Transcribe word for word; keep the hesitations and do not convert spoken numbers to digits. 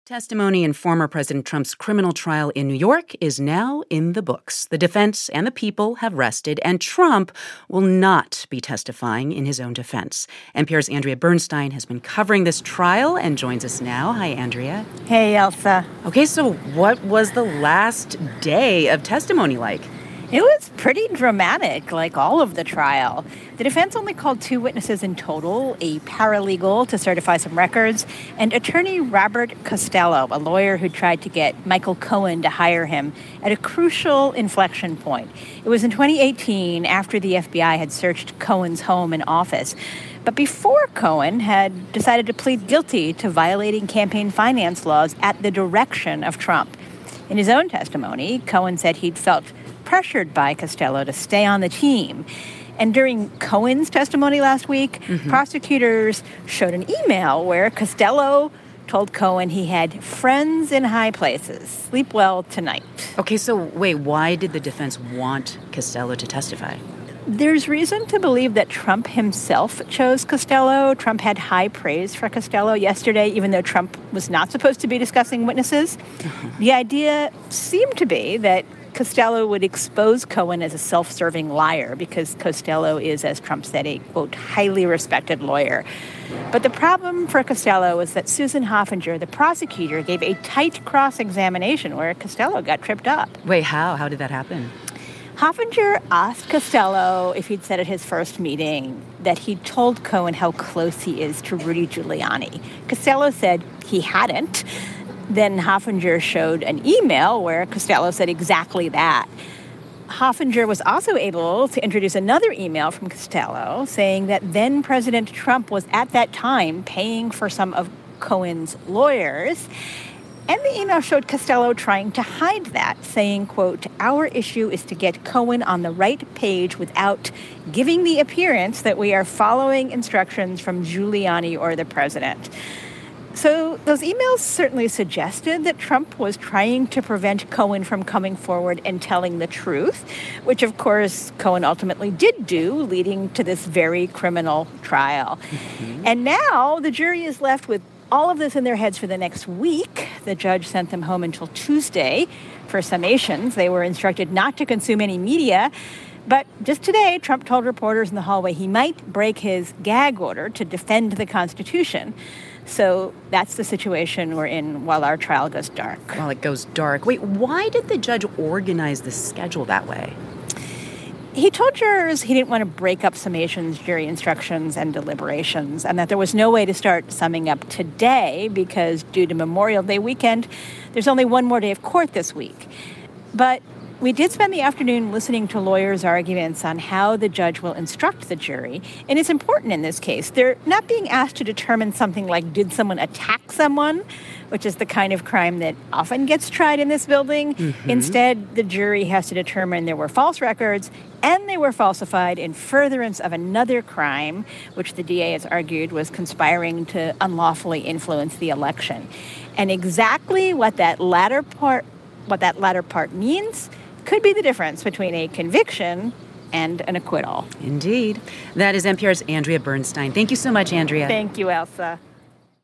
Testimony in former President Trump's criminal trial in New York is now in the books. The defense and the people have rested, and Trump will not be testifying in his own defense. N P R's Andrea Bernstein has been covering this trial and joins us now. Hi, Andrea. Hey, Elsa. Okay, so what was the last day of testimony like? It was pretty dramatic, like all of the trial. The defense only called two witnesses in total, a paralegal to certify some records, and attorney Robert Costello, a lawyer who tried to get Michael Cohen to hire him at a crucial inflection point. It was in twenty eighteen, after the F B I had searched Cohen's home and office. But before Cohen had decided to plead guilty to violating campaign finance laws at the direction of Trump. In his own testimony, Cohen said he'd felt pressured by Costello to stay on the team. And during Cohen's testimony last week, mm-hmm. prosecutors showed an email where Costello told Cohen he had friends in high places. Sleep well tonight. Okay, so wait, why did the defense want Costello to testify? There's reason to believe that Trump himself chose Costello. Trump had high praise for Costello yesterday, even though Trump was not supposed to be discussing witnesses. Uh-huh. The idea seemed to be that Costello would expose Cohen as a self-serving liar because Costello is, as Trump said, a, quote, highly respected lawyer. But the problem for Costello was that Susan Hoffinger, the prosecutor, gave a tight cross-examination where Costello got tripped up. Wait, how? How did that happen? Hoffinger asked Costello if he'd said at his first meeting that he'd told Cohen how close he is to Rudy Giuliani. Costello said he hadn't. Then Hoffinger showed an email where Costello said exactly that. Hoffinger was also able to introduce another email from Costello saying that then President Trump was at that time paying for some of Cohen's lawyers. And the email showed Costello trying to hide that, saying, quote, our issue is to get Cohen on the right page without giving the appearance that we are following instructions from Giuliani or the president. So those emails certainly suggested that Trump was trying to prevent Cohen from coming forward and telling the truth, which, of course, Cohen ultimately did do, leading to this very criminal trial. Mm-hmm. And now the jury is left with all of this in their heads for the next week. The judge sent them home until Tuesday for summations. They were instructed not to consume any media. But just today, Trump told reporters in the hallway he might break his gag order to defend the Constitution. So that's the situation we're in while our trial goes dark. While it goes dark. Wait, why did the judge organize the schedule that way? He told jurors he didn't want to break up summations, jury instructions, and deliberations, and that there was no way to start summing up today because due to Memorial Day weekend, there's only one more day of court this week. But we did spend the afternoon listening to lawyers' arguments on how the judge will instruct the jury. And it's important in this case. They're not being asked to determine something like, did someone attack someone, which is the kind of crime that often gets tried in this building. Mm-hmm. Instead, the jury has to determine there were false records and they were falsified in furtherance of another crime, which the D A has argued was conspiring to unlawfully influence the election. And exactly what that latter part, what that latter part means could be the difference between a conviction and an acquittal. Indeed. That is N P R's Andrea Bernstein. Thank you so much, Andrea. Thank you, Elsa.